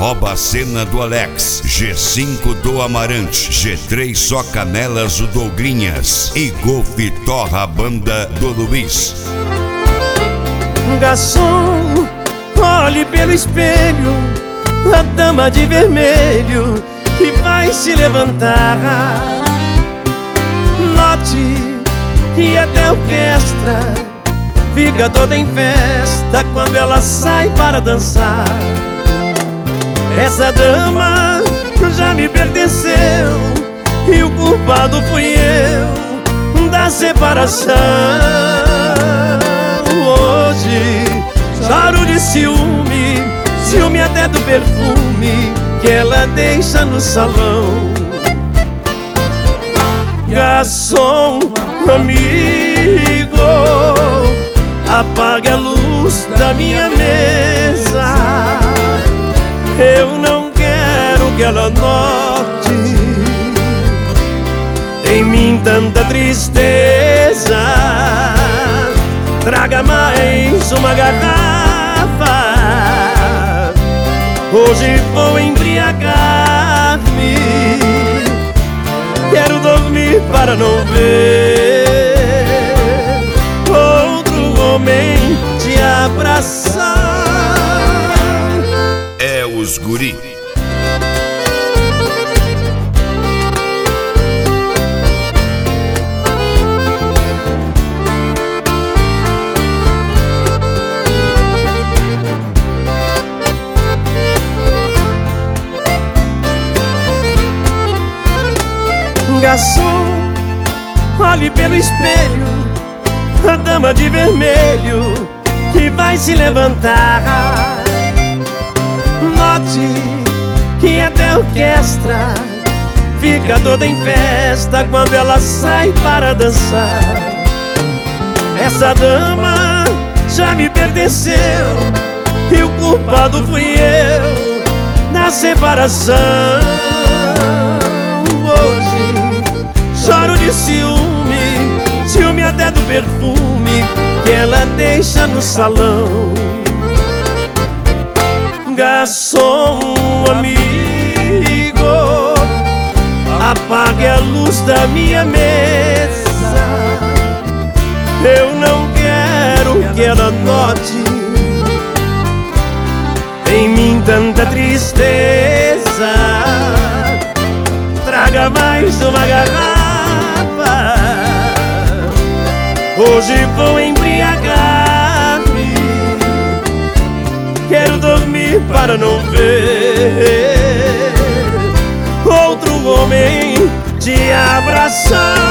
@cena do Alex, G5 do Amarante, G3 só canelas o Douglinhas e Golf Torra a banda do Luiz. Garçom, olhe pelo espelho a dama de vermelho que vai se levantar. Note que até a orquestra fica toda em festa quando ela sai para dançar. Essa dama já me pertenceu e o culpado fui eu da separação. Hoje choro de ciúme, ciúme até do perfume que ela deixa no salão. Garçom, amigo, apague a luz da minha mesa. Eu não quero que ela note em mim tanta tristeza. Traga mais uma garrafa, hoje vou embriagar-me. Quero dormir para não ver outro homem te abraçar. É os guri. Garçom, olhe pelo espelho a dama de vermelho que vai se levantar. Note que até a orquestra fica toda em festa quando ela sai para dançar. Essa dama já me pertenceu e o culpado fui eu na separação. Hoje choro de ciúme, ciúme até do perfume que ela deixa no salão. Garçom, amigo, apague a luz da minha mesa. Eu não quero que ela note em mim tanta tristeza. Traga mais uma garrafa, hoje vou embriagar-me. Quero dormir para não ver outro homem te abraçar.